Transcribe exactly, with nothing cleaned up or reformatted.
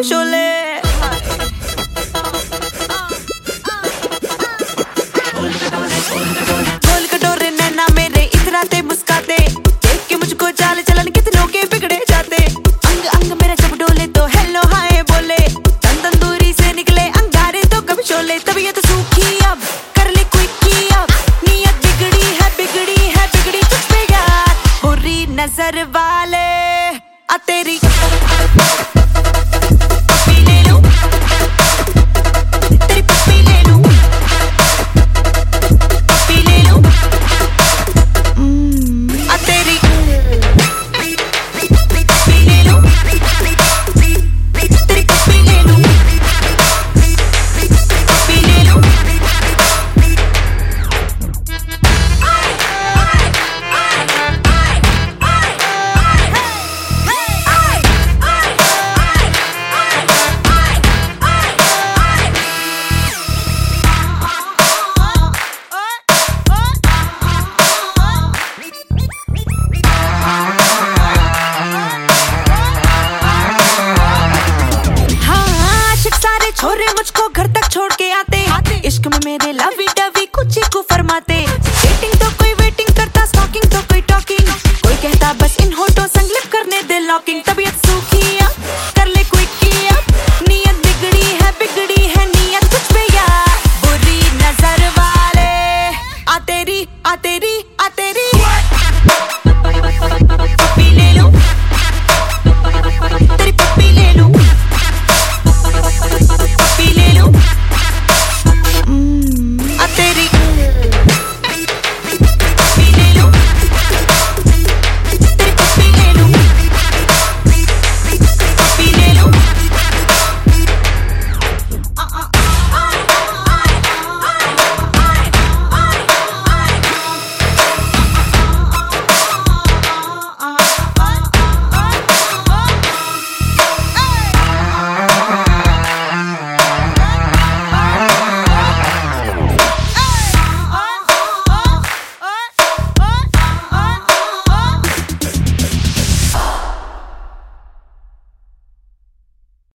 शोले। गोल कटोरे नैना मेरे इतराते मुस्काते, देख के मुझको चाल चलन कितनों के बिगड़े जाते। अंग अंग मेरा जब डोले तो हेलो हाय बोले, तन तंदूरी से निकले अंगारे तो कभी शोले। तबीयत सूखी अब कर ले क्विकी, अब नीयत बिगड़ी है बिगड़ी है बिगड़ी तुझ पे यार। बुरी नजर वाले आ तेरी छोरे मुझको घर तक छोड़ के आते, आते। इश्क में मेरे लवी डवी कुछ ही को फरमाते। डेटिंग तो कोई वेटिंग करता, स्टॉकिंग तो कोई टॉकिंग, कोई कहता बस इन होठों संग लिप करने दे लॉकिंग। तबीयत सूखी अब कर ले क्विकी, अब नीयत बिगड़ी है बिगड़ी है नीयत कुछ पे यार। बुरी नजर वाले आ तेरी आ तेरी आ तेरी